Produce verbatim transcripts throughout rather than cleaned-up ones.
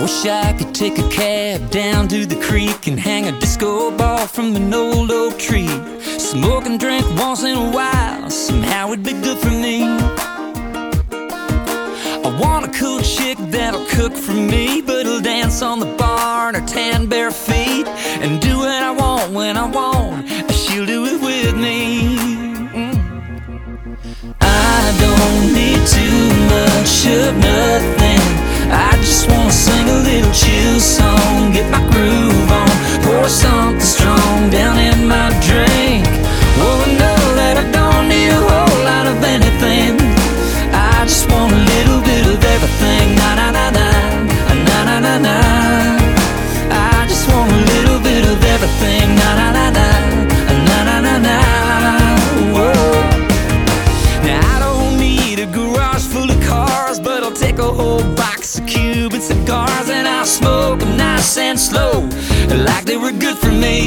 wish I could take a cab down to the creek and hang a disco ball from an old oak tree. Smoke and drink once in a while, somehow it'd be good for me. I want a cool chick that'll cook for me, but will dance on the bar in her tan bare feet and do what I want when I want. She'll do it with me. mm. I don't need too much of nothing. I just wanna sing a little chill song, get my groove on, pour something strong down in my drink. Oh, know that I don't need a whole lot of anything. I just want a little bit of everything. Na na na na, na na na na. I just want a little bit of everything. Na na na na, na na na na. Whoa. Now I don't need a garage full of cars, but I'll take a whole box of Cuban cigars and I'll smoke them nice and slow, like they were good for me.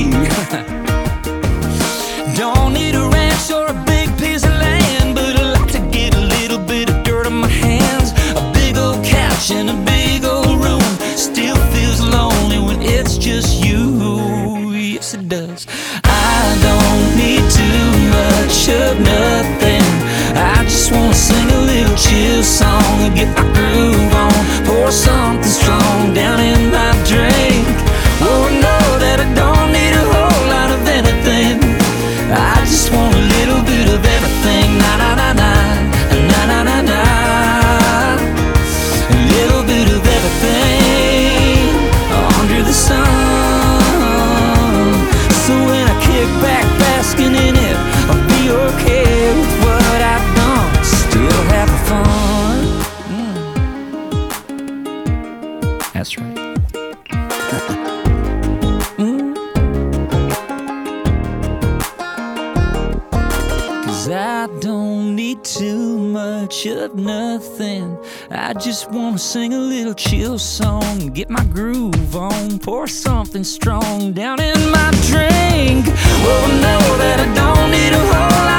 Don't need a ranch or a big piece of land, but I like to get a little bit of dirt on my hands. A big old couch in a big old room still feels lonely when it's just you. Yes, it does. I don't need too much of nothing. I just wanna sing a little chill song and get my groove on, pour something strong down in my drink. Oh, know that I don't need a whole lot of anything. I just want a little bit of everything. Na na na na, na na na na. A little bit of everything under the sun. So when I kick back basking in it, I'll be okay with what I've done, still having fun. mm. That's right. I don't need too much of nothing. I just wanna sing a little chill song, get my groove on, pour something strong down in my drink. Oh, know that I don't need a whole lot